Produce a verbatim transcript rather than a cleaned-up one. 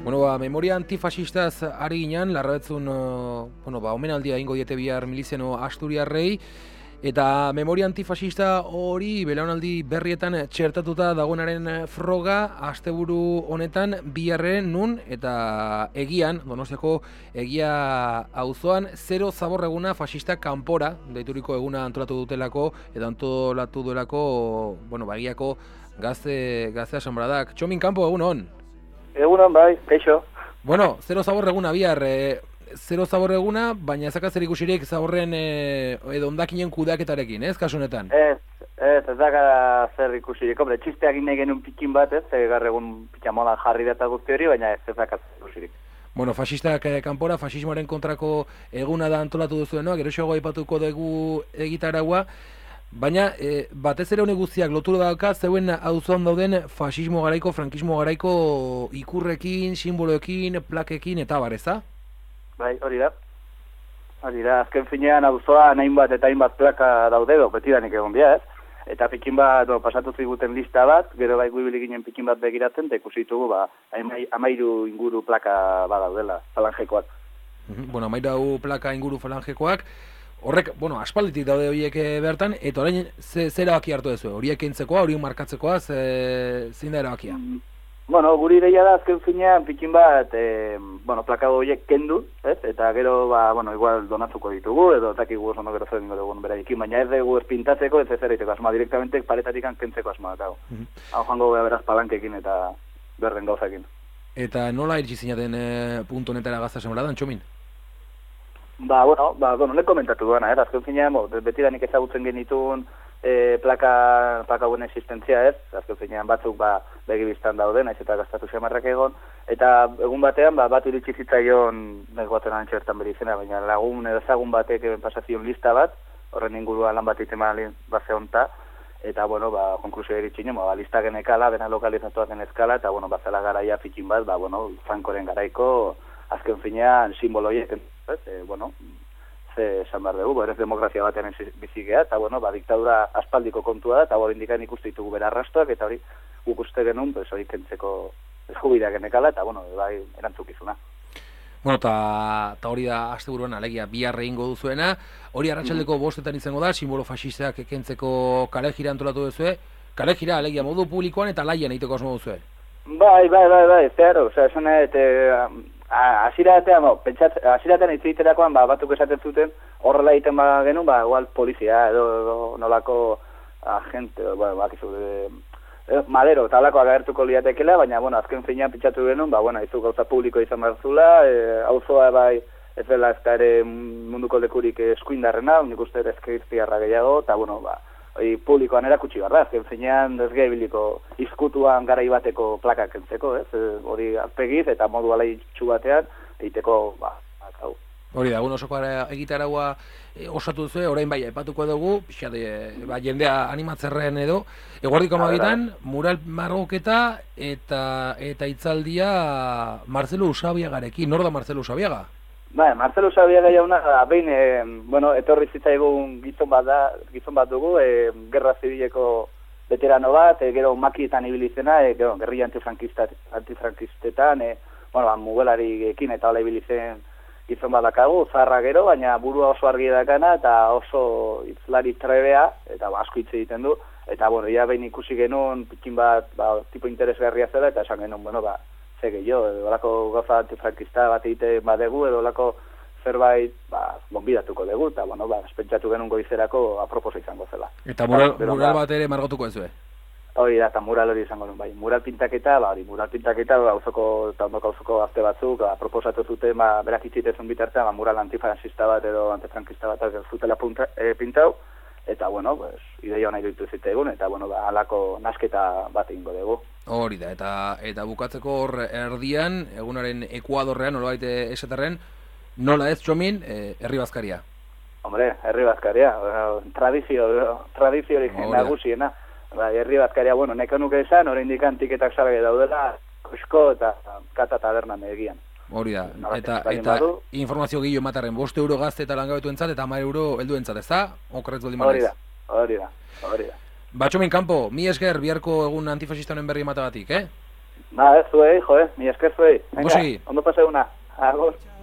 Bueno, ba, memoria antifasistaz ari ginen, larrabetzun, uh, bueno, ba, omenaldia ingo diete bihar miliziano Asturiarrei, eta memoria antifasista hori belaunaldi berrietan txertatuta dagoenaren froga asteburu honetan biharren nun eta egian, Donostiako egia auzoan, zero zaborreguna fasista kanpora, deituriko eguna antolatu dutelako, eta antolatu duelako, bueno, bagiako gazte, gazte asanbradak. Txomin kanpo, egun hon? Egunon, bai, keixo. Bueno, zero zaborreguna bihar, e, zero zaborreguna, baina ezaka zer ikusirik zaborren e, edo ondakinen kudeaketarekin, ez, kasu honetan? Ez, ez, ez daga zer ikusirik. Hombre, txisteak nahi genuen pikin bat, ez, gaur egun pikamolan jarri data guzti hori, baina ez, ez daga zer ikusirik. Bueno, fasistak eh, kanpora, fasismoaren kontrako eguna da antolatu duzuenoa, gero xago aipatuko dugu egitaragua, baina e, batez ere honek guztiak lotura dauka zeuen auzoan dauden fasismo garaiko, frankismo garaiko ikurrekin, simboloekin, plakekin eta bareza? Bai, hori da. Hori da, azken finean auzoan hainbat eta hainbat plaka daude, betidanik egon bia, ez? Eta pikin bat, no, pasatu ziguten lista bat, gero bai guibili ginen pikin bat begiratzen, eta ikusi ditugu, ba, amairu inguru plaka badaudela, falangekoak. Mm-hmm. Bueno, amairu plaka inguru falangekoak, horrek, bueno, aspalditik daude horiek bertan, eta orain ze, ze erabaki hartu duzu? Horiek entzekoa, horiek markatzekoa, ze, zein da erabakia? Mm, bueno, guri ideia da azken finean pikin bat, e, bueno, plaka horiek kendu, ez? Eta gero, ba, bueno, igual donatuko ditugu, edo takigu oso no gero zer dingo dugun beraiekin, baina ez dugu pintatzeko, ez ez eraiteko asma, direktamente paretatik kentzeko asma dakago. Mm -hmm. Hau jango beha beraz palankekin eta berden gauzakin. Eta nola iritsi zinaten e, puntu honetara gazta sembradan, Txomin? Ba, bueno, ba, bueno, lehen komentatu duena, eh? Azken finean, betidanik ezagutzen genituen e, plaka, plaka guen existentzia, ez? Azken finean batzuk, ba, begibiztan daude, naiz eta gaztatu xamarrak egon, eta egun batean, ba, bat iritsi zitzaion, nahiz baten antxertan beri izena, baina lagun edo ezagun batek pasazion lista bat, horren inguruan lan bat iteman base honta, eta, bueno, ba, konklusioa iritsi nio, ba, lista genekala, dena lokalizatuak genezkala, eta, bueno, ba, zela garaia fikin bat, ba, bueno, Frankoren garaiko, azken finean, simboloiek, ez, e, bueno, ze esan behar dugu, berez demokrazia batean bizigea, eta, bueno, ba, diktadura aspaldiko kontua da, eta hori indikan ikuste ditugu bera arrastoak, eta hori guk uste genuen, pues, hori kentzeko eskubideak genekala, eta, bueno, bai, erantzukizuna. Bueno, eta hori da asteburuan alegia biharre egingo duzuena, hori arratsaldeko mm. bostetan izango da, simbolo fasistak kentzeko kale jira antolatu duzue, kale jira alegia modu publikoan eta laian egiteko asmo duzue. Bai, bai, bai, bai, zeharo, osea, esan eta Asiratean, no, pentsat, asiratean hitz egiterakoan, ba, batuk esaten zuten, horrela egiten ba genuen, ba, igual polizia edo, edo nolako agente, bueno, bakizu, e, e, madero, eta alakoak agertuko liatekela, baina, bueno, azken finean pentsatu genuen, ba, bueno, izu gauza publiko izan behar zula, e, auzoa bai, ez dela ez da ere munduko lekurik eskuindarrena, nik uste ere ezkeiztiarra gehiago, eta, bueno, ba, hori publikoan erakutsi behar da, azken finean ez gehibiliko izkutuan garai bateko plakak entzeko, ez? Hori alpegiz eta modu alaitxu batean egiteko, ba, hau. Hori da, egun osoko egitaragua e, osatu duzu, orain bai, epatuko dugu, pixat, e, ba, jendea animatzerren edo, eguardiko amabitan, mural margoketa eta eta hitzaldia Marcelo Usabiagarekin, nor da Marcelo Usabiaga? Ba, Marcelo Usabiaga jauna, behin, e, bueno, etorri zitzaigun gizon bat da, gizon bat dugu, e, gerra zibileko veterano bat, e, gero makietan ibilizena, e, gero, gerrilla antifrankistetan, e, bueno, mugolari ekin eta hola ibilizen gizon bat dakagu, zaharra gero, baina burua oso argi dakana, eta oso itzlari trebea, eta ba, asko hitz egiten du, eta, bueno, ja behin ikusi genuen, pikin bat, ba, tipo interesgarria zela, eta esan genuen, bueno, ba, ze gehiago, edo olako gauza antifrankista bat egite badegu, edo olako zerbait, ba, bonbidatuko dugu, eta, bueno, ba, espentsatu genuen goizerako aproposa izango zela. Eta mural, eta, mural bat ere margotuko ez du, Hori da, eta mural hori izango duen, bai. Mural pintaketa, ba, hori, mural pintaketa, ba, auzoko, eta ondoko auzoko azte batzuk, ba, proposatu zuten, ba, berak itxitezun bitartean, ba, mural antifrankista bat edo antifrankista bat zutela punta, e, pintau, eta, bueno, pues, ideia hona iruditu zitegun, eta, bueno, ba, alako nasketa bat egingo dugu. Hori da, eta eta bukatzeko hor erdian, egunaren Ekuadorrean, nolabait esaterren, nola ez, Txomin, eh, herri bazkaria? Hombre, herri bazkaria, tradizio, tradizio origen nagusiena. Ba, herri bazkaria, bueno, neka nuke esan, oraindik tiketak salgai daudela, kosko eta kata tabernan egian. Hori da, eta, eta informazio gehiago ematarren, bost euro gazte eta langabetu entzat, eta hamar euro heldu entzat, ez da? Okerretz baldin manez? Hori da, hori da, hori da. Batxomin kanpo, mi esker biharko egun antifasista honen berri ematagatik, eh? Ba, zuei, joe, mi esker zuei. Gosi. Ondo pase una. Agur.